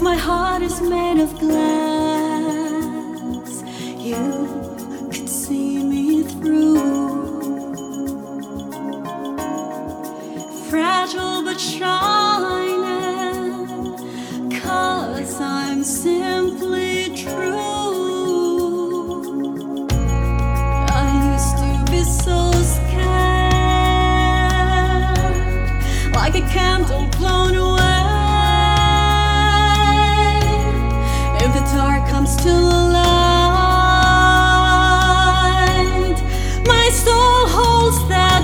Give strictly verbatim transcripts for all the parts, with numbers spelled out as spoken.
My heart is made of glass. You could see me through. Fragile but shining, 'cause I'm simply true. I used to be so scared, like a candle blown away. If the dark comes to light, my soul holds that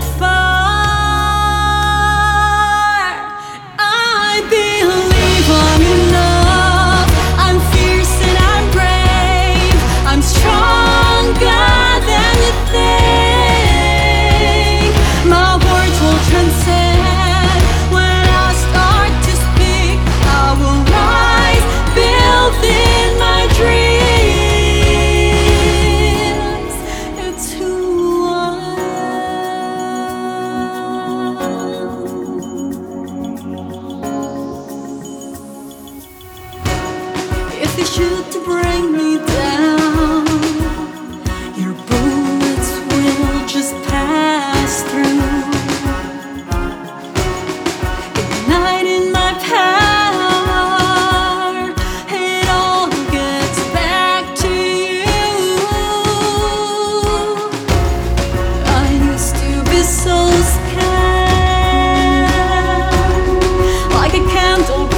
fire. I believe I'm enough. I'm fierce and I'm brave. I'm stronger than you think. My words will transcend. When I start to speak, I will rise, building my dreams. It's who I am. If they shoot to bring me down, your bullets will just pass through, igniting my power. It all gets back to you. I used to be so scared, like a candle